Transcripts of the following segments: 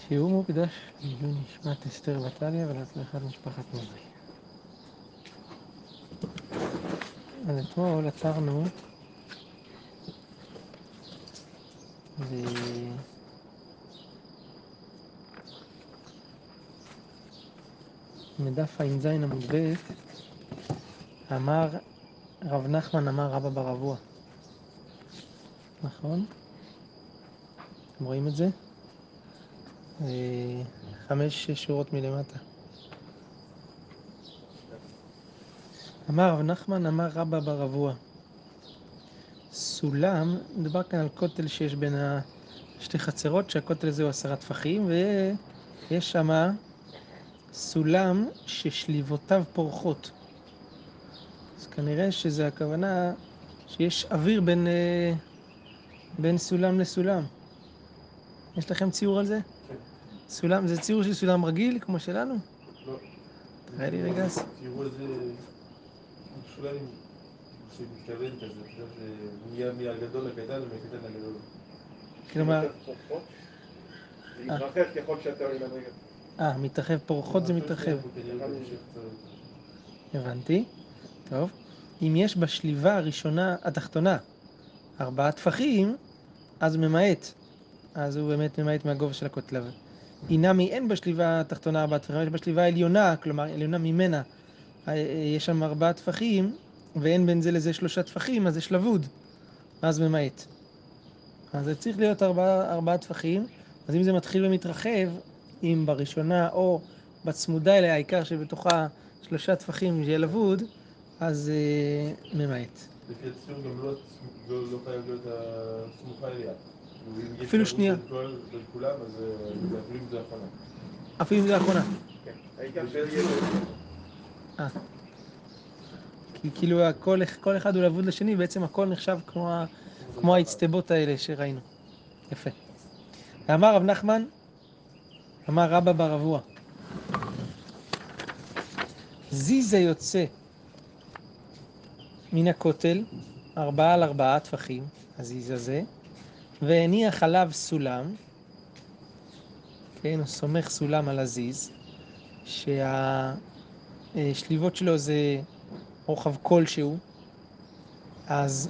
שיעור מוקדש לעילוי נשמת אסתר וטליה ולהצלחת משפחת נזרי. אז אתמול עצרנו מדף ע"ז עמוד ב'. אמר רב נחמן אמר רבא בר אבוה, נכון? אתם רואים את זה? 5 שורות מלמטה. אמר רב נחמן אמר רבא בר אבוה, סולם, מדובר כאן על כותל שיש בין שתי חצרות, שהכותל הזה הוא 10 טפחים, ויש שם סולם ששליבותיו פורחות. אז כנראה שזה הכוונה שיש אוויר בין סולם לסולם. יש לכם ציור על זה? כן. סולם, זה ציור של סולם רגיל כמו שלנו? לא. תראה לי רגע. תראו איזה סולם שמתכוון כזה, אתה יודע, זה מהגדול לקטן ומקטן לגדול. כלומר, להתרחב ככל שאתה עולה למדרגה. מתרחב, פורחות זה מתרחב. הבנתי. טוב. אם יש בשליבה הראשונה, התחתונה, 4 טפחים, אז ממעט. אז הוא באמת ממעט מהגובה של הכותל. אינמי אין בשליבה התחתונה 4 טפחים, יש בשליבה העליונה, כלומר עליונה ממנה, יש שם 4 טפחים, ואין בין זה לזה 3 טפחים, אז יש לבוד, אז ממעט. אז זה צריך להיות 4 טפחים, אז אם זה מתחיל ומתרחב, אם בראשונה או בצמודה אליה, העיקר שבתוכה 3 טפחים שיהיה לבוד, אז ממעט. לפי הציור גם לא חייב להיות הסמוכה אליה. אפילו שנייה. בין כולם, אז אפילו אם זה האחרונה. אפילו אם זה האחרונה. כן, העיקר שיהיה לו. כי כאילו כל אחד הוא לבוד לשני, בעצם הכל נחשב כמו ההצטבות האלה שראינו. יפה. אמר רב נחמן, אמר רבא בר אבוה, זיזה יוצא מן הכותל 4 על 4 טפחים, הזיז הזה, והניח עליו סולם, כן, הוא סומך סולם על הזיז, שהשליבות שלו זה רוחב כלשהו, אז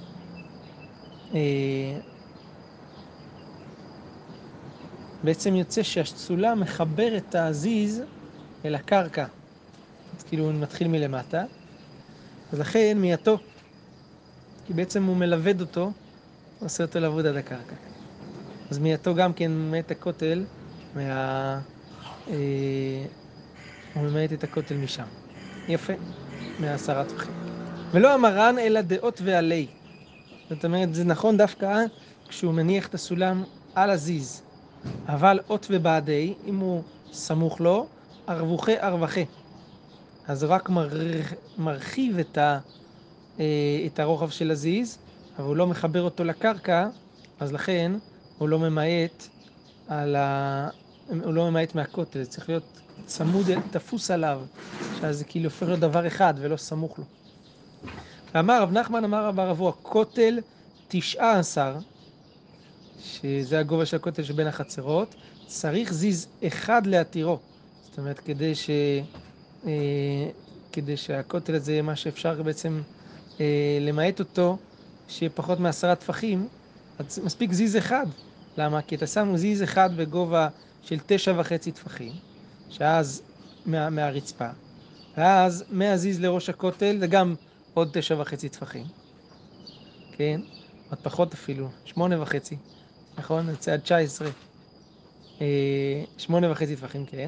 בעצם יוצא שהסולם מחבר את הזיז אל הקרקע, אז כאילו הוא מתחיל מלמטה, אז לכן מייתו, כי בעצם הוא מלווד אותו, עושה אותו לעבוד עד הקרקע. אז מייתו גם כן ממעט הכותל, הוא ממעט את הכותל משם. יפה, 10 טפחים. ולא המרן אלא דעות ועלי. זאת אומרת, זה נכון דווקא כשהוא מניח את הסולם על הזיז. אבל אות ובעדי, אם הוא סמוך לו, ארווחי ארווחה. אז הוא רק מרחיב את הרוחב של הזיז, אבל הוא לא מחבר אותו לקרקע, אז לכן הוא לא ממעט הוא לא ממעט מהכותל, זה צריך להיות צמוד, תפוס עליו, שאז זה כאילו הופך להיות דבר אחד ולא סמוך לו. ואמר רב נחמן אמר רב בר אבוה, כותל 19, שזה הגובה של הכותל שבין החצרות, צריך זיז אחד להתירו. זאת אומרת, כדי שהכותל הזה, מה שאפשר בעצם למעט אותו, שיהיה פחות מ10 טפחים, אז מספיק זיז אחד. למה? כי אתה שם זיז אחד בגובה של 9.5 טפחים, שאז מהרצפה, ואז מהזיז לראש הכותל זה גם עוד 9.5 טפחים. כן? עוד פחות אפילו, 8.5. נכון? זה עד 19. 8.5 טפחים, כן.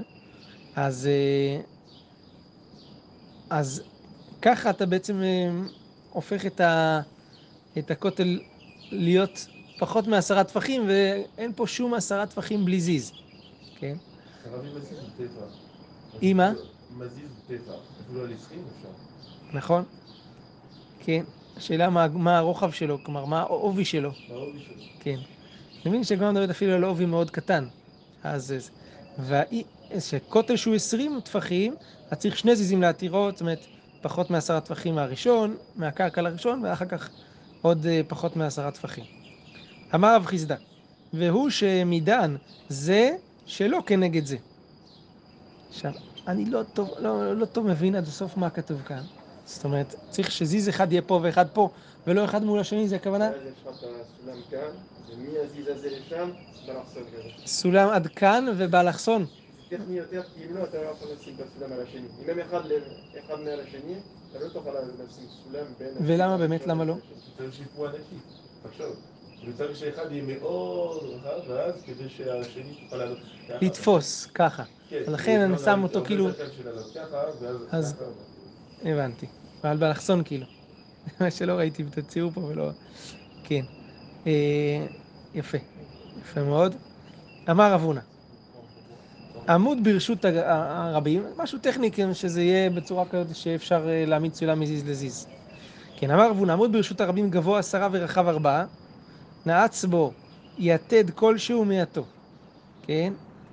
אז ככה אתה בעצם הופך את הכותל להיות פחות מ10 טפחים, ואין פה שום 10 טפחים בלי זיז. כן? הרבי מזיז הוא טבע. אימא? מזיז הוא טבע. אפילו על 20 אפשר. נכון. כן. השאלה מה הרוחב שלו, כלומר מה העובי שלו. העובי שלו. כן. אני מבין שגם מדברת אפילו על עובי מאוד קטן. אז שכותל שהוא 20 טפחים, אז צריך 2 זיזים להתירות, זאת אומרת, פחות מ10 טפחים מהראשון, מהקרקע לראשון, ואחר כך עוד פחות מ10 טפחים. אמר רב חיסדא, והוא שמידן זה שלא כנגד זה. עכשיו, אני לא טוב מבין עד הסוף מה כתוב כאן. זאת אומרת, צריך שזיז אחד יהיה פה ואחד פה, ולא אחד מול השני, זה הכוונה? ואז יש לך את הסולם כאן, ומהזיז הזה לשם, באלכסון כזה. סולם עד כאן ובאלכסון. זה טכני יותר, כי אם לא, אתה לא יכול לשים את הסולם על השני. אם הם אחד מעל השני, אתה לא תוכל לשים סולם בין... ולמה באמת, למה לא? צריך שיפוע נקי, תחשוב. וצריך שאחד יהיה מאוד רחב, ואז כדי שהשני תוכל לעלות ככה. לתפוס, ככה. אז לכן אני שם אותו כאילו... אז הבנתי. אבל באלכסון כאילו. מה שלא ראיתי בתציור פה ולא... כן. יפה. יפה מאוד. אמר רב הונא, עמוד ברשות הרבים, משהו טכני, שזה יהיה בצורה כזאת שאפשר להעמיד סולם מזיז לזיז. כן, אמר רב הונא, עמוד ברשות הרבים גבוה 10 ורחב 4, נעץ בו יתד כלשהו מעטו. כן?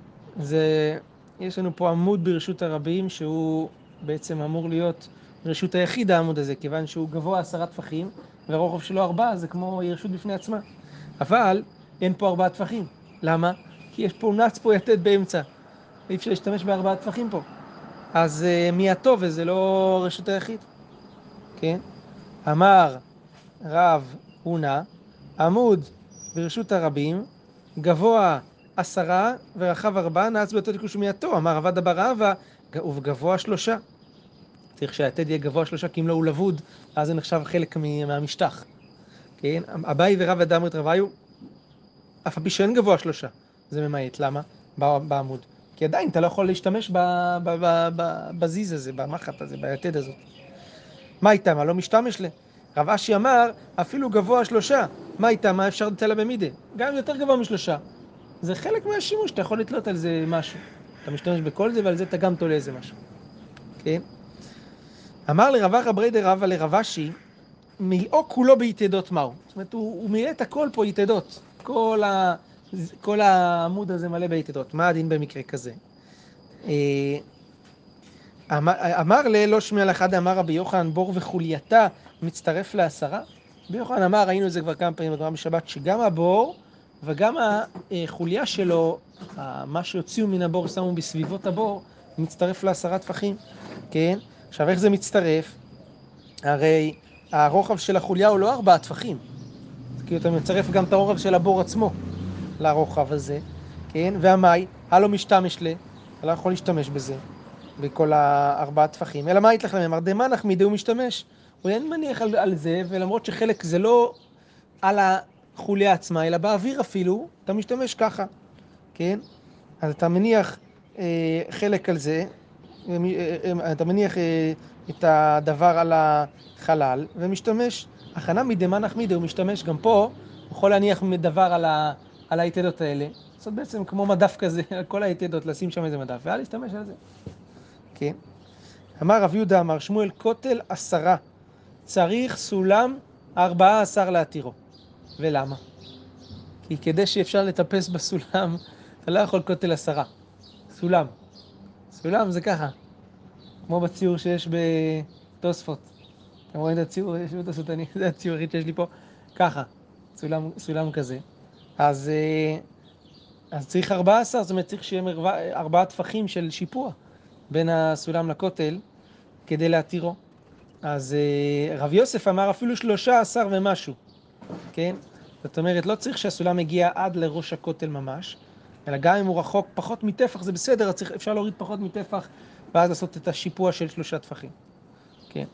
יש לנו פה עמוד ברשות הרבים, שהוא בעצם אמור להיות רשות היחיד העמוד הזה, כיוון שהוא גבוה 10 טפחים, והרוחב שלו 4, זה כמו רשות בפני עצמה. אבל אין פה 4 טפחים. למה? כי יש פה נעץ פה יתד באמצע. אי אפשר להשתמש ב4 טפחים פה. אז מעטו, וזה לא רשות היחיד. כן? אמר רב הונא, עמוד ברשות הרבים, גבוה 10 ורחב 4, נעץ ביתד כלשהו מעטו. אמר רבא בר אבא, ובגבוה 3. צריך שהיתד יהיה גבוה 3, כי אם לא הוא לבוד, אז זה נחשב חלק מהמשטח. כן? אביי ורבא דאמרי רביו, אף על פי שאין גבוה 3. זה ממעט. למה? בעמוד. כי עדיין אתה לא יכול להשתמש בזיז הזה, במחט הזה, ביתד הזאת. מה איתה? מה לא משתמש לה? רב אשי אמר, אפילו גבוה 3. מה איתה? מה אפשר לתלה במידה? גם יותר גבוה מ3. זה חלק מהשימוש, אתה יכול לתלות על זה משהו. אתה משתמש בכל זה, ועל זה אתה גם תולה איזה משהו. כן? אמר לרב אחא ברי דרבא לרב אשי, מילאו כולו ביתדות מהו. זאת אומרת, הוא מילא את הכל פה יתדות. כל העמוד הזה מלא ביתדות. מה הדין במקרה כזה? אמר לא שמיע לאחד, אמר רבי יוחנן, בור וחולייתה מצטרף ל10. רבי יוחנן אמר, ראינו את זה כבר כמה פעמים בגמרא בשבת, שגם הבור וגם החוליה שלו, מה שהוציאו מן הבור, שמו בסביבות הבור, מצטרף ל10 טפחים. כן? עכשיו, איך זה מצטרף? הרי הרוחב של החוליה הוא לא 4 טפחים. כי אתה מצטרף גם את הרוחב של הבור עצמו לרוחב הזה. כן? והמאי, הלא משתמש לה, אתה לא יכול להשתמש בזה. בכל 4 טפחים. אלא מה יתלך להם? אמר, דמנח מידי הוא משתמש. הוא אין מניח על זה, ולמרות שחלק זה לא על החוליה עצמה, אלא באוויר אפילו, אתה משתמש ככה. כן? אז אתה מניח חלק על זה, אתה מניח את הדבר על החלל, ומשתמש. הכנה מדמנח מידי הוא משתמש. גם פה, הוא יכול להניח דבר על היתדות האלה. זאת בעצם כמו מדף כזה, על כל היתדות, לשים שם איזה מדף, ואל להשתמש על זה. כן. אמר רב יהודה, אמר שמואל, כותל 10, צריך סולם 14 להתירו. ולמה? כי כדי שאפשר לטפס בסולם, אתה לא יכול כותל 10. סולם. סולם זה ככה. כמו בציור שיש בתוספות. אתם רואים את הציור? יש בתוספות, זה הציור הכי שיש לי פה. ככה. סולם כזה. אז צריך 14, זאת אומרת צריך שיהיה 4 טפחים של שיפוע בין הסולם לכותל, כדי להתירו. אז רב יוסף אמר אפילו 13 ומשהו, כן? זאת אומרת, לא צריך שהסולם מגיע עד לראש הכותל ממש, אלא גם אם הוא רחוק פחות מטפח, זה בסדר, אפשר להוריד פחות מטפח, ואז לעשות את השיפוע של 3 טפחים. כן.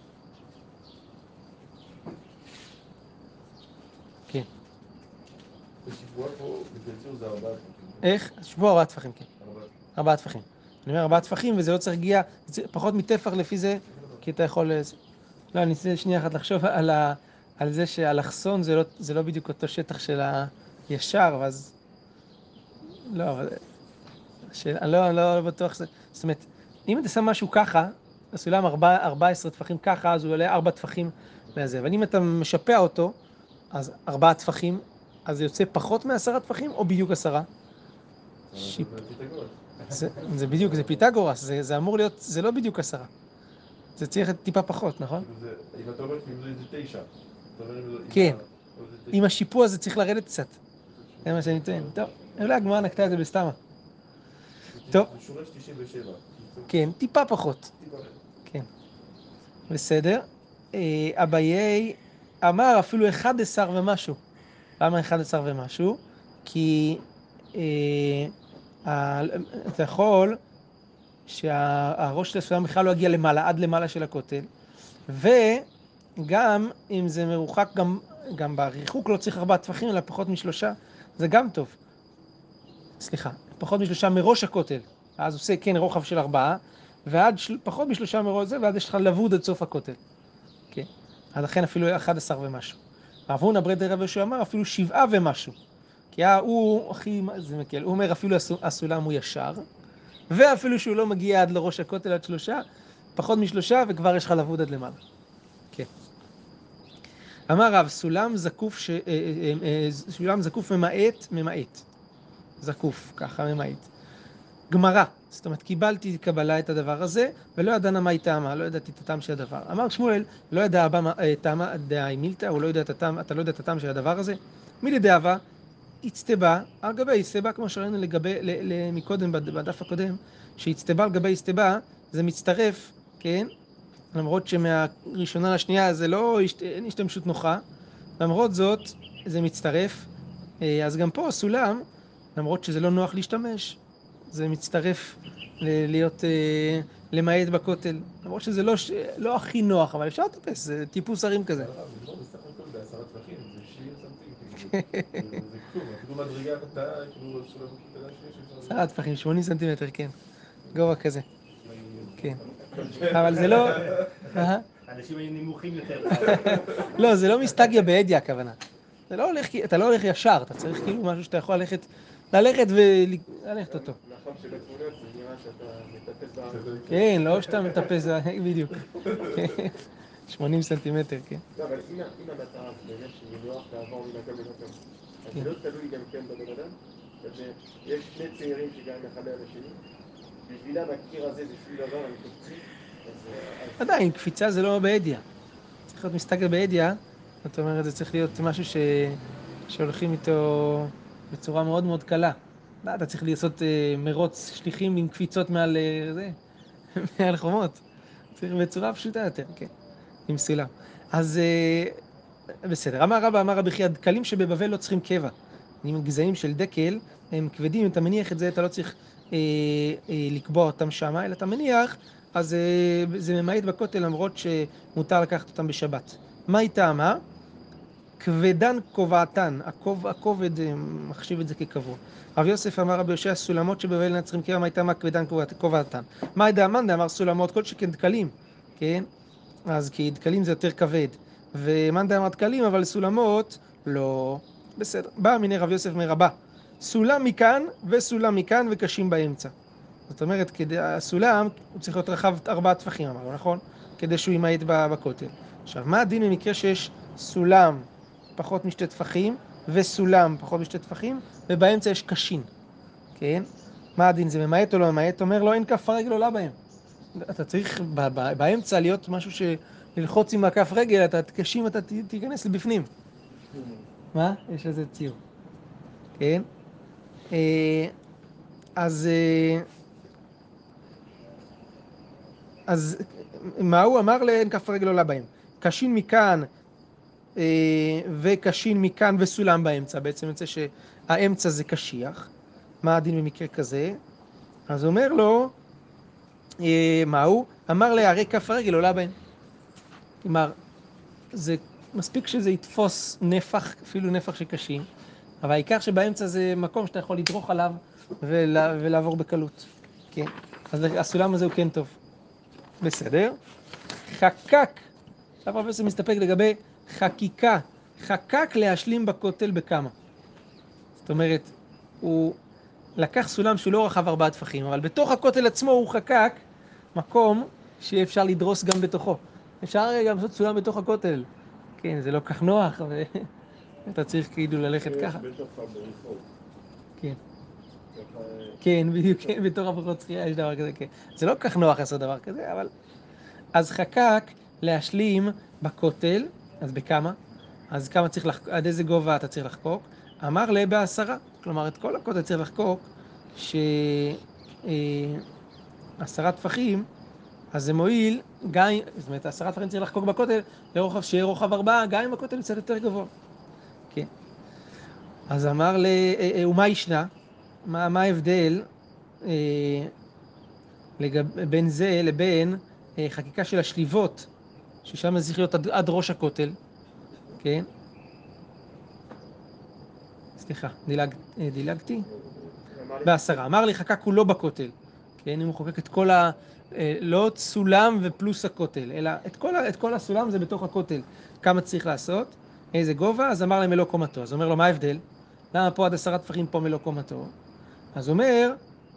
כן. השיפוע פה, בקיצור, זה 4 טפחים. איך? שיפוע 4 טפחים, כן. 4 טפחים. אני אומר 4 טפחים, וזה לא צריך להגיע פחות מטפח לפי זה, כי אתה יכול... לא, אני אנסה שנייה אחת לחשוב על זה שהאלכסון זה לא בדיוק אותו שטח של הישר, ואז... לא, אבל... אני לא בטוח שזה... זאת אומרת, אם אתה שם משהו ככה, הסולם 14 טפחים ככה, אז הוא עולה 4 טפחים לזה. אבל אם אתה משפע אותו, אז 4 טפחים, אז זה יוצא פחות מ10 טפחים, או בדיוק 10? זה בדיוק, זה פיתגורס, זה אמור להיות, זה לא בדיוק 10. זה צריך טיפה פחות, נכון? אם אתה אומר, כאילו זה 9. כן. עם השיפוע זה צריך לרדת קצת. זה מה שאני טוען. טוב, אולי הגמרא נקטה את זה בסתמה. טוב. זה שורש 97. כן, טיפה פחות. כן. בסדר. אביי אמר אפילו 11 ומשהו. למה 11 ומשהו? כי אתה יכול שהראש של הסולם בכלל לא יגיע למעלה, עד למעלה של הכותל, וגם אם זה מרוחק, גם בריחוק לא צריך 4 טפחים, אלא פחות מ3, זה גם טוב. סליחה, פחות מ3 מראש הכותל, אז עושה כן רוחב של 4, ועד פחות מ3 מראש זה, ואז יש לך לבוד עד סוף הכותל. כן, אז לכן אפילו 11 ומשהו. רב הונא ברי דרב יהושע אמר אפילו 7 ומשהו. כי הוא הכי, זה מקל, הוא אומר אפילו הסולם הוא ישר, ואפילו שהוא לא מגיע עד לראש הכותל עד 3, פחות מ3 וכבר יש לך לבוד עד למעלה. כן. אמר רב, סולם זקוף ממעט. זקוף, ככה ממעט. גמרא, זאת אומרת, קיבלתי קבלה את הדבר הזה, ולא ידענה מה היא טעמה, לא ידעתי את הטעם של הדבר. אמר שמואל, לא ידע אבא טעמה דאי מילתא, הוא לא יודע את הטעם, אתה לא יודע את הטעם של הדבר הזה. מי לדאבה, הצטבה, על גבי הצטבה, כמו שראינו מקודם, בדף הקודם, שהצטבה על גבי הצטבה, זה מצטרף, כן? למרות שמהראשונה לשנייה זה לא, אין השתמשות נוחה, למרות זאת זה מצטרף, אז גם פה סולם, למרות שזה לא נוח להשתמש, זה מצטרף להיות למעט בכותל, למרות שזה לא הכי נוח, אבל אפשר לטפס, זה טיפוס הרים כזה. זה לא בסך הכל ב10 טפחים, זה 70 סנטים, זה כלום, אפילו מדרגה קטנה, כאילו סולם הכי קטנה שיש. 10 טפחים, 80 סנטימטר, כן, גובה כזה, כן, אבל זה לא... אנשים היו נמוכים יותר. לא, זה לא מסתגיה בעדיה הכוונה. אתה לא הולך ישר, אתה צריך כאילו משהו שאתה יכול ללכת וללכת אותו. מאחר שבתמונות זה נראה שאתה מטפס בהר. כן, לא שאתה מטפס, בדיוק. 80 סנטימטר, כן. לא, אבל אם המטרה זה באמת שיהיה נוח לעבור ממקום למקום, אז זה לא תלוי גם כן בבן אדם? זאת אומרת שיש 2 צעירים שגרים אחד ליד השני, בשבילם הקיר הזה זה שום דבר, הם קופצים, אז... עדיין, קפיצה זה לא בעדיה. צריך להיות מסתגל בעדיה, זאת אומרת, זה צריך להיות משהו שהולכים איתו בצורה מאוד מאוד קלה. אתה צריך לעשות מרוץ שליחים עם קפיצות מעל חומות. צריך בצורה פשוטה יותר, כן, עם סולם. אז בסדר, אמר רבי חייא, דקלים שבבבל לא צריכים קבע. עם גזעים של דקל, הם כבדים, אם אתה מניח את זה, אתה לא צריך לקבוע אותם שם, אלא אתה מניח, אז זה ממעט בכותל, למרות שמותר לקחת אותם בשבת. מה היא טעמה? כבדן קובעתן, הכובד מחשיב את זה כקבוע. רב יוסף אמר רבי יהושע, סולמות שבבבל אינן צריכים קבע, מה היא טעמה? כבדן קובעתן. מה היא דאמן דאמר סולמות, כל שכן דקלים, כן? אז כי דקלים זה יותר כבד. ומאן דאמר דקלים, אבל סולמות לא. בסדר. בא מיני רב יוסף מרבה. סולם מכאן וסולם מכאן וקשים באמצע. זאת אומרת, הסולם הוא צריך להיות רחב 4 טפחים, אמרנו, נכון? כדי שהוא ימעט בכותל. עכשיו, מה הדין במקרה שיש סולם פחות מ2 טפחים וסולם פחות מ2 טפחים, ובאמצע יש קשים, כן? מה הדין? זה ממעט או לא ממעט? אומר לו, אין כף הרגל עולה בהם. אתה צריך באמצע להיות משהו ללחוץ עם הכף רגל, אתה קשים, אתה תיכנס לבפנים. מה? יש לזה ציור. כן? אז מה הוא אמר לאין כף רגל עולה בהם? קשין מכאן וקשין מכאן וסולם באמצע. בעצם יוצא שהאמצע זה קשיח. מה הדין במקרה כזה? אז אומר לו, מה הוא? אמר להרי כף רגל עולה בהם. כלומר, זה מספיק שזה יתפוס נפח, אפילו נפח שקשים, אבל העיקר שבאמצע זה מקום שאתה יכול לדרוך עליו ולעבור בקלות. כן? אז הסולם הזה הוא כן טוב. בסדר? חקק, עכשיו רב יוסף מסתפק לגבי חקיקה. חקק להשלים בכותל בכמה. זאת אומרת, הוא לקח סולם שהוא לא רחב 4 טפחים, אבל בתוך הכותל עצמו הוא חקק מקום שאפשר לדרוס גם בתוכו. אפשר גם לעשות סולם בתוך הכותל. כן, זה לא כך נוח, ואתה צריך כאילו ללכת ככה. בתוך הבריכות. כן. כן, בדיוק, כן, בתוך הבריכות שחייה יש דבר כזה, כן. זה לא כך נוח לעשות דבר כזה, אבל... אז חקק להשלים בכותל, אז בכמה? אז כמה צריך עד איזה גובה אתה צריך לחקוק? אמר ב10. כלומר, את כל הכותל צריך לחקוק, 10 טפחים, אז זה מועיל, גם, זאת אומרת, 10 טפחים צריך לחקוק בכותל, לרוחב שיהיה רוחב 4, גם אם הכותל יצא יותר גבוה. כן. אז אמר ומה ישנה? מה ההבדל בין זה לבין חקיקה של השליבות, ששם צריך להיות עד ראש הכותל, כן? סליחה, דילגתי? ב10. אמר לי חקק כולו בכותל, כן? אם הוא חוקק את כל לא סולם ופלוס הכותל, אלא את כל הסולם זה בתוך הכותל. כמה צריך לעשות? איזה גובה? אז אמר להם מלוא קומתו. אז אומר לו, מה ההבדל? למה פה עד 10 טפחים פה מלוא קומתו? אז אומר,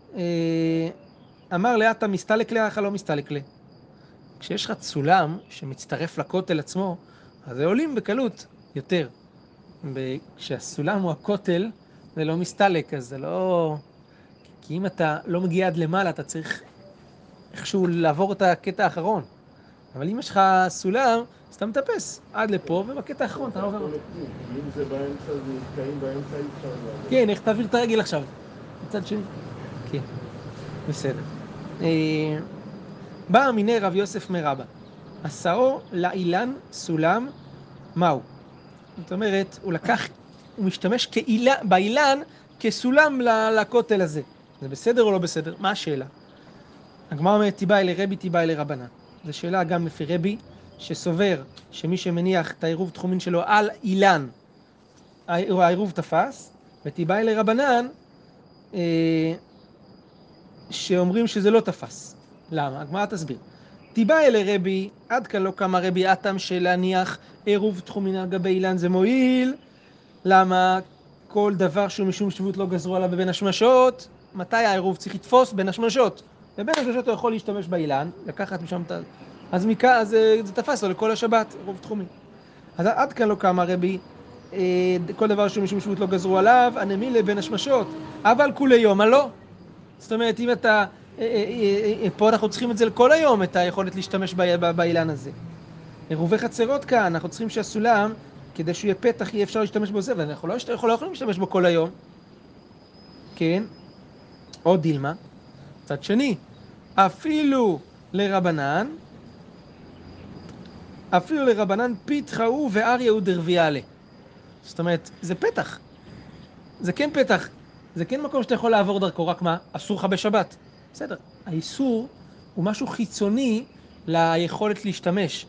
אמר לי, אתה מסתלק לי, לא מסתלק לי. כשיש לך סולם שמצטרף לכותל עצמו, אז זה עולים בקלות יותר. כשהסולם הוא הכותל, זה לא מסתלק, אז זה לא... כי אם אתה לא מגיע עד למעלה, אתה צריך איכשהו לעבור את הקטע האחרון. אבל אם יש לך סולם, אז אתה מטפס עד לפה, ובקטע האחרון אתה לא עובר אותו. אם זה באמצע, זה נתקעים באמצע, אי אפשר לעבור. כן, איך תעביר את הרגל עכשיו? מצד שני. כן, בסדר. בא מיני רב יוסף מרבא, עשאו לאילן סולם, מהו? זאת אומרת, הוא משתמש באילן כסולם לכותל הזה. זה בסדר או לא בסדר? מה השאלה? הגמרא אומרת, תיבאי לרבי, תיבאי לרבנן. זו שאלה גם לפי רבי, שסובר שמי שמניח את העירוב תחומין שלו על אילן, העירוב תפס, ותיבאי לרבנן, שאומרים שזה לא תפס. למה? הגמרא תסביר. תיבאי לרבי, עד כאן לא קמה רבי אטם שלהניח עירוב תחומין על גבי אילן זה מועיל. למה? כל דבר שהוא משום שבות לא גזרו עליו בבין השמשות, מתי העירוב צריך לתפוס? בין השמשות. בבין השמשות הוא יכול להשתמש באילן, לקחת משם את... אז מכאן זה תפס לו לכל השבת, עירוב תחומין. אז עד כאן לא קמה רבי, כל דבר שהוא משום שבות לא גזרו עליו, הנמילה בין השמשות, אבל כולי יום, לא. זאת אומרת, אם אתה... פה אנחנו צריכים את זה לכל היום, את היכולת להשתמש באילן הזה. עירובי חצרות כאן, אנחנו צריכים שהסולם, כדי שהוא יהיה פתח, יהיה אפשר להשתמש בו זה, ואנחנו לא יכולים להשתמש בו כל היום. כן? עוד דילמה. צד שני, אפילו לרבנן פיתחה הוא ואריה הוא דרביאלה. זאת אומרת, זה פתח. זה כן פתח. זה כן מקום שאתה יכול לעבור דרכו, רק מה? אסור לך בשבת. בסדר. האיסור הוא משהו חיצוני ליכולת להשתמש.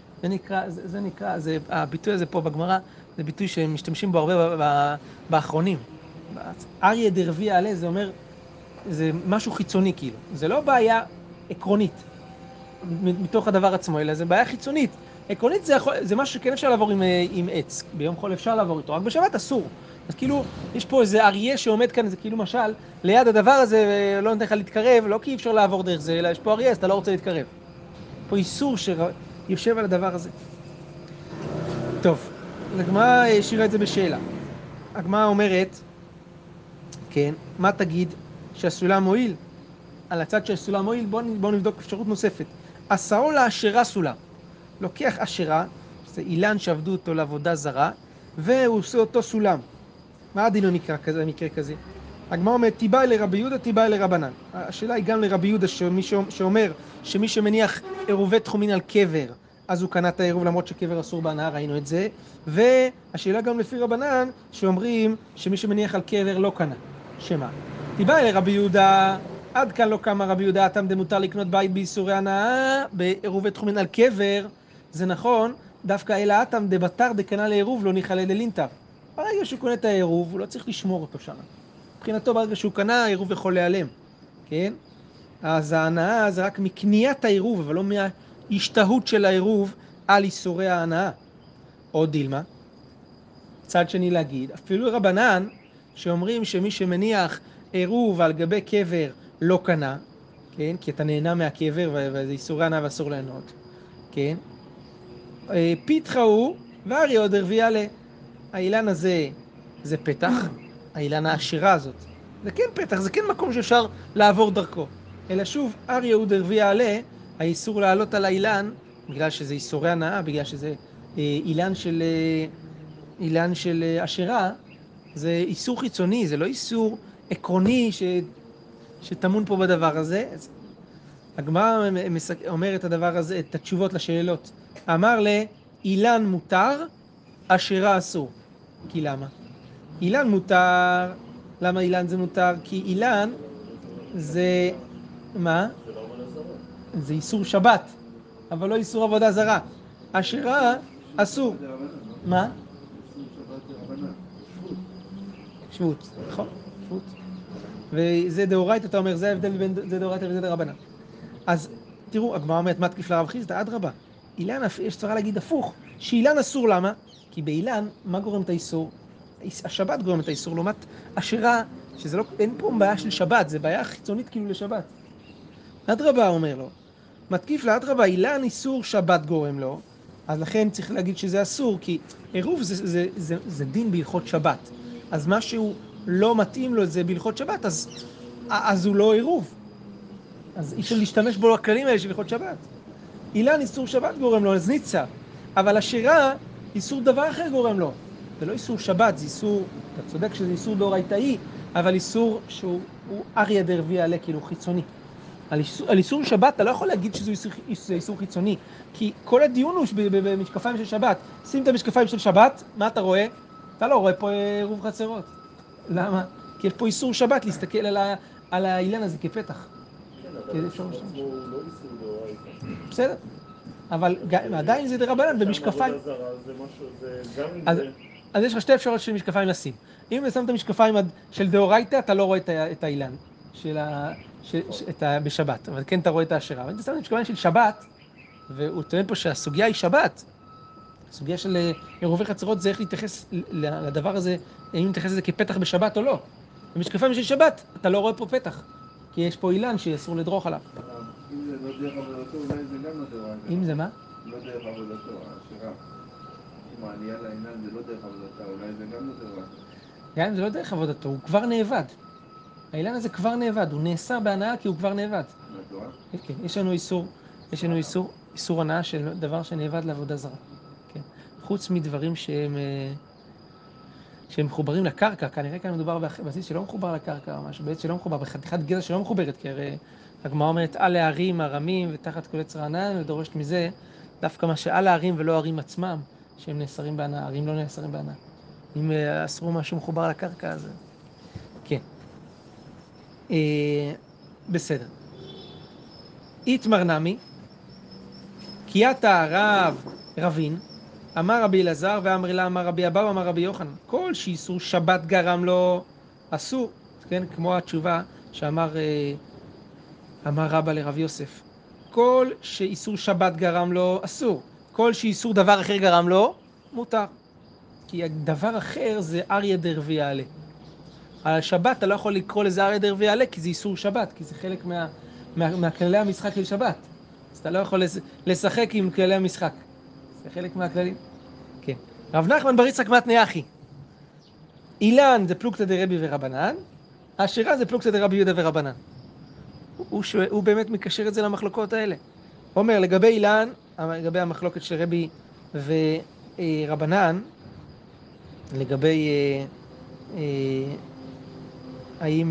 זה הביטוי הזה פה בגמרא, זה ביטוי שמשתמשים בו הרבה באחרונים. אריה דרביאלה זה אומר, זה משהו חיצוני כאילו. זה לא בעיה עקרונית מתוך הדבר עצמו, אלא זה בעיה חיצונית. עקרונית זה משהו שכן אפשר לעבור עם עץ. ביום חול אפשר לעבור איתו, רק בשבת אסור. אז כאילו, יש פה איזה אריה שעומד כאן, זה כאילו משל, ליד הדבר הזה, ולא נותן לך להתקרב, לא כי אי אפשר לעבור דרך זה, אלא יש פה אריה, אז אתה לא רוצה להתקרב. פה איסור שיושב על הדבר הזה. טוב, הגמרא השאירה את זה בשאלה. הגמרא אומרת, כן, מה תגיד שהסולם מועיל? על הצד שהסולם מועיל, בואו נבדוק אפשרות נוספת. עשאו לאשרה סולם. לוקח אשרה, זה אילן שעבדו אותו לעבודה זרה, והוא עושה אותו סולם. מה הדין מקרה כזה? הגמרא אומרת, תיבאי לרבי יהודה, תיבאי לרבנן. השאלה היא גם לרבי יהודה שאומר שמי שמניח עירובי תחומין על קבר, אז הוא קנה את העירוב למרות שקבר אסור בהנאה, ראינו את זה. והשאלה גם לפי רבנן שאומרים שמי שמניח על קבר לא קנה. שמה? תיבאי לרבי יהודה, עד כאן לא קמה רבי יהודה, אתם דמותר לקנות בית באיסורי הנאה, בעירובי תחומין על קבר, זה נכון, דווקא אלא אתם דבתר דקנה לעירוב לא ניחלה ללינטר. ברגע שהוא קונה את העירוב, הוא לא צריך לשמור אותו שם. מבחינתו, ברגע שהוא קנה, העירוב יכול להיעלם. כן? אז ההנאה זה רק מקניית העירוב, אבל לא מההשתהות של העירוב על איסורי ההנאה. עוד דילמה. צד שני להגיד, אפילו רבנן, שאומרים שמי שמניח עירוב על גבי קבר לא קנה, כן? כי אתה נהנה מהקבר, וזה איסורי הנאה ואסור ליהנות. כן? פיתחה הוא, ואריה עוד הרביאלה. האילן הזה זה פתח, האילן העשירה הזאת. זה כן פתח, זה כן מקום שאפשר לעבור דרכו. אלא שוב, אריה הוא דרביאלה, האיסור לעלות על האילן, בגלל שזה איסורי הנאה, בגלל שזה אילן של עשירה, זה איסור חיצוני, זה לא איסור עקרוני שטמון פה בדבר הזה. הגמרא אומרת את הדבר הזה, את התשובות לשאלות. אמר לאילן מותר, אשרה אסור. כי למה? אילן מותר, למה אילן זה מותר? כי אילן זה, מה? זה איסור שבת, אבל לא איסור עבודה זרה. אשרה אסור. מה? שבות, נכון? שבות. וזה דאורייתא, אתה אומר, זה ההבדל בין זה דאורייתא וזה דרבנן. אז תראו, הגמרא אומרת, מה תקיף לרב חיסדא? אדרבה. אילן, יש צריך להגיד הפוך, שאילן אסור, למה? כי באילן, מה גורם את האיסור? השבת גורם את האיסור, לעומת אשרה, שזה לא, אין פה בעיה של שבת, זה בעיה חיצונית כאילו לשבת. אדרבה אומר לו, מתקיף לאדרבה, אילן איסור שבת גורם לו, אז לכן צריך להגיד שזה אסור, כי עירוב זה דין בהלכות שבת. אז משהו לא מתאים לו את זה בהלכות שבת, אז הוא לא עירוב. אז אי אפשר להשתמש בו הכללים האלה של הלכות שבת. אילן איסור שבת גורם לו, אז ניצה. אבל אשרה, איסור דבר אחר גורם לו. זה לא איסור שבת, זה איסור, אתה צודק שזה איסור דאורייתאי, אבל איסור שהוא אריה דרבי עלה, כאילו חיצוני. על איסור שבת אתה לא יכול להגיד שזה איסור חיצוני, כי כל הדיון הוא במשקפיים של שבת. שים את המשקפיים של שבת, מה אתה רואה? אתה לא רואה פה עירוב חצרות. למה? כי יש פה איסור שבת להסתכל על האילן הזה כפתח. בסדר, אבל עדיין זה דרבנן במשקפיים. אז יש לך שתי אפשרויות של משקפיים לשים. אם שמת משקפיים של דאורייתא, אתה לא רואה את האילן בשבת, אבל כן אתה רואה את האשרה. אבל אם אתה שם משקפיים של שבת, והוא טוען פה שהסוגיה היא שבת, הסוגיה של עירובי חצרות זה איך להתייחס לדבר הזה, האם להתייחס לזה כפתח בשבת או לא. במשקפיים של שבת, אתה לא רואה פה פתח, כי יש פה אילן שאסור לדרוך עליו. אם זה לא דרך עבודתו, אולי זה גם לא דאורייתא. אם זה מה? לא דרך עבודתו, האשרה. אם העלייה לעינן זה לא דרך עבודתה, אולי זה גם לא דאורייתא. גם אם זה לא דרך עבודתו, הוא כבר נאבד. האילן הזה כבר נאבד, הוא נאסר בהנאה כי הוא כבר נאבד. מהתורה? כן, יש לנו איסור הנאה של דבר שנאבד לעבודה זרה. כן. חוץ מדברים שהם מחוברים לקרקע, כנראה כאן מדובר בבסיס שלא מחובר לקרקע, או משהו, בעצם שלא מחובר, בחתיכת גזע שלא מחוברת, כי הרי הגמרא אומרת על הערים הרמים ותחת כל עץ רענן, ודורשת מזה דווקא מה שעל הערים ולא הערים עצמם, שהם נאסרים בהנאה, הערים לא נאסרים בהנאה. אם אסרו משהו מחובר לקרקע, אז כן. בסדר. איתמר נמי, קייתה רב רבין, אמר רבי אלעזר ואמר לה אמר רבי אבאו אמר רבי יוחנן, כל שאיסור שבת גרם לו אסור, כן, כמו התשובה שאמר אמר רבא לרב יוסף, כל שאיסור שבת גרם לו אסור, כל שאיסור דבר אחר גרם לו מותר, כי הדבר אחר זה אריה דרבי עלה. על השבת אתה לא יכול לקרוא לזה אריה דרבי עלה כי זה איסור שבת, כי זה חלק מהכללי המשחק של שבת, אז אתה לא יכול לשחק עם כללי המשחק, זה חלק מהכללים. כן. רב נחמן בר יצחק מתניא אחי, אילן זה פלוגתא דרבי ורבנן, אשרה זה פלוגתא דרבי יהודה ורבנן. הוא באמת מקשר את זה למחלוקות האלה. הוא אומר, לגבי אילן, לגבי המחלוקת של רבי ורבנן, לגבי האם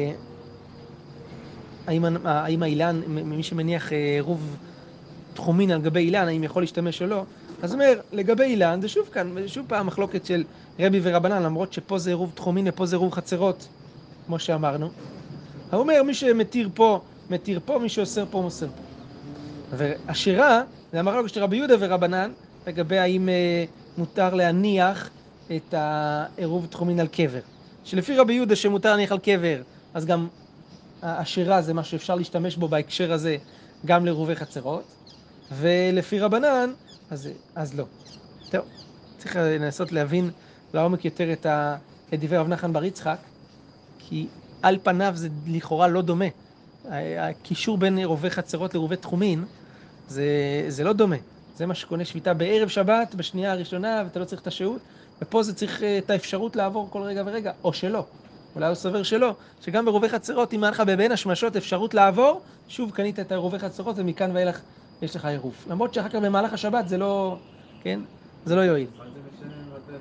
האילן, מי שמניח עירוב תחומין על גבי אילן, האם יכול להשתמש או לא, אז אומר, לגבי אילן, זה שוב כאן, שוב פעם מחלוקת של רבי ורבנן, למרות שפה זה עירוב תחומין ופה זה עירוב חצרות, כמו שאמרנו. הוא אומר, מי שמתיר פה, מתיר פה, מי שאוסר פה, מוסר פה. והשירה, זה המחלוקת של רבי יהודה ורבנן, לגבי האם מותר להניח את העירוב תחומין על קבר. שלפי רבי יהודה שמותר להניח על קבר, אז גם השירה זה מה שאפשר להשתמש בו בהקשר הזה, גם לעירובי חצרות. ולפי רבנן, אז לא. טוב, צריך לנסות להבין לעומק יותר את דברי רב נחמן בר יצחק, כי על פניו זה לכאורה לא דומה. הקישור בין עירובי חצרות לעירובי תחומין, זה לא דומה. זה מה שקונה שביתה בערב שבת, בשנייה הראשונה, ואתה לא צריך את השהות, ופה זה צריך את האפשרות לעבור כל רגע ורגע, או שלא. אולי הוא סובר שלא, שגם בעירובי חצרות, אם היה לך בבין השמשות אפשרות לעבור, שוב קנית את עירובי חצרות, ומכאן ואילך יש לך עירוב. למרות שאחר כך במהלך השבת זה לא, כן? זה לא יועיל.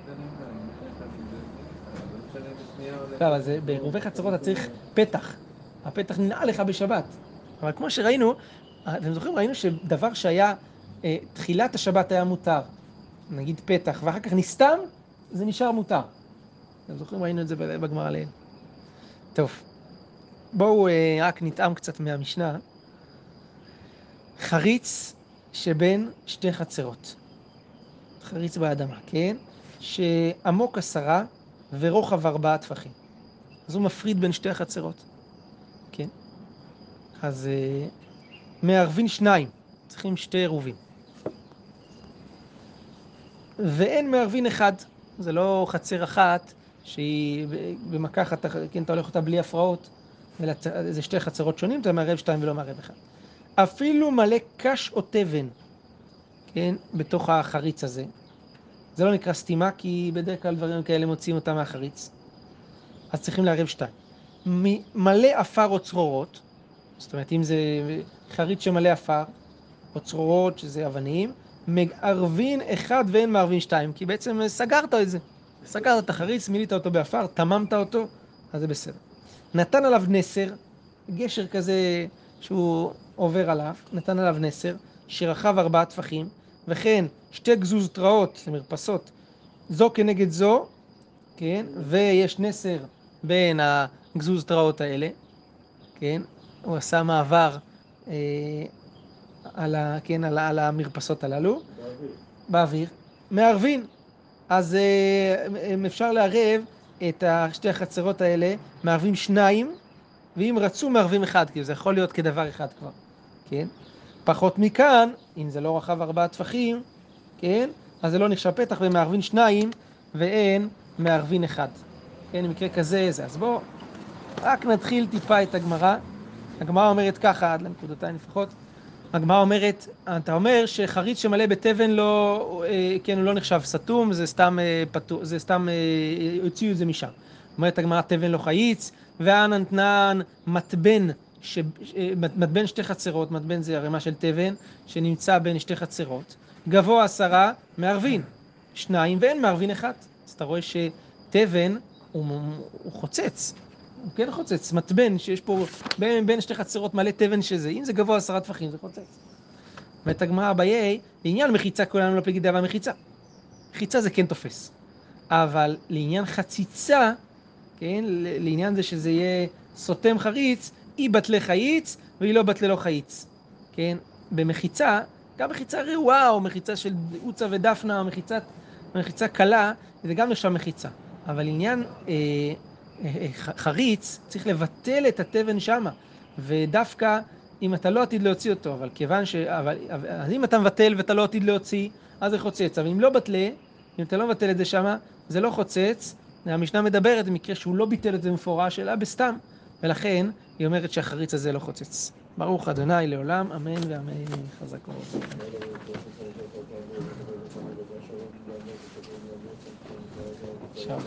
אבל בעירובי חצרות אתה צריך פתח. הפתח ננעל לך בשבת. אבל כמו שראינו, אתם זוכרים, ראינו שדבר שהיה, תחילת השבת היה מותר, נגיד פתח, ואחר כך נסתם, זה נשאר מותר. אתם זוכרים, ראינו את זה בגמרא לעיל. טוב, בואו רק נטעם קצת מהמשנה. חריץ שבין שתי חצרות. חריץ באדמה, כן? שעמוק 10 ורוחב 4 טפחים. אז הוא מפריד בין שתי החצרות. כן? אז מערבין 2, צריכים 2 עירובים. ואין מערבין 1, זה לא חצר אחת שהיא במכה אחת, כן, אתה הולך אותה בלי הפרעות, אלא זה 2 חצרות שונים, אתה מערב 2 ולא מערב 1. אפילו מלא קש או תבן, כן, בתוך החריץ הזה. זה לא נקרא סתימה, כי בדרך כלל דברים כאלה מוציאים אותם מהחריץ. אז צריכים לערב 2. מלא אפר או צרורות, זאת אומרת, אם זה חריץ שמלא אפר, או צרורות, שזה אבנים, מערבין 1 ואין מערבין 2, כי בעצם סגרת את זה. סגרת את החריץ, מילאת אותו באפר, תממת אותו, אז זה בסדר. נתן עליו נסר, גשר כזה שהוא עובר עליו, נתן עליו נסר, שרחב 4 טפחים, וכן 2 גזוז תראות, מרפסות, זו כנגד זו, כן, ויש נסר בין הגזוז תראות האלה, כן, הוא עשה מעבר על המרפסות הללו. באוויר. מערבין. אז אפשר לערב את 2 החצרות האלה, מערבים 2, ואם רצו מערבים 1, כי זה יכול להיות כדבר אחד כבר, כן? פחות מכאן, אם זה לא רחב 4 טפחים, כן? אז זה לא נחשב פתח, ומערבין 2, ואין מערבין 1. כן, במקרה כזה זה. אז בואו, רק נתחיל טיפה את הגמרא. הגמרא אומרת ככה, עד לנקודותיים לפחות. הגמרא אומרת, אתה אומר שחריץ שמלא בתבן לא, כן, הוא לא נחשב סתום, זה סתם הוציאו את זה משם. אומרת הגמרא, תבן לא חייץ, ואננתנן מתבן, מתבן 2 חצרות, מתבן זה הרמה של תבן, שנמצא בין 2 חצרות, גבוה 10 מערבין, 2 ואין מערבין 1. אז אתה רואה שתבן הוא חוצץ. הוא כן חוצץ, מתבן שיש פה בין 2 חצרות מלא תבן שזה, אם זה גבוה 10 טפחים זה חוצץ. ואת הגמרא ביי, לעניין מחיצה כולנו לא פליגי דאבה מחיצה. מחיצה זה כן תופס. אבל לעניין חציצה, כן, לעניין זה שזה יהיה סותם חריץ, היא בטלה חייץ והיא לא בטלה לא חייץ. כן, במחיצה, גם מחיצה רעועה או מחיצה של עוצה ודפנה, מחיצה קלה, זה גם נחשב מחיצה. אבל לעניין חריץ, צריך לבטל את התבן שמה, ודווקא אם אתה לא עתיד להוציא אותו, אבל כיוון אז אם אתה מבטל ואתה לא עתיד להוציא, אז זה חוצץ, אבל אם לא בטלה, אם אתה לא מבטל את זה שמה, זה לא חוצץ. המשנה מדברת במקרה שהוא לא ביטל את זה מפורש, אלא בסתם, ולכן היא אומרת שהחריץ הזה לא חוצץ. ברוך אדוני לעולם, אמן ואמן. חזק וברוך.